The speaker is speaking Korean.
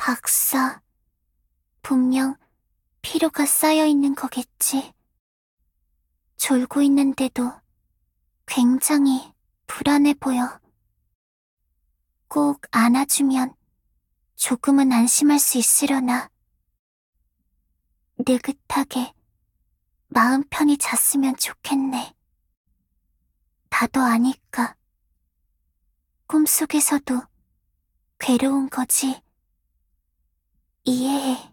박사, 분명 피로가 쌓여 있는 거겠지. 졸고 있는데도 굉장히 불안해 보여. 꼭 안아주면 조금은 안심할 수 있으려나. 느긋하게 마음 편히 잤으면 좋겠네. 나도 아니까. 꿈속에서도 괴로운 거지. 이해해.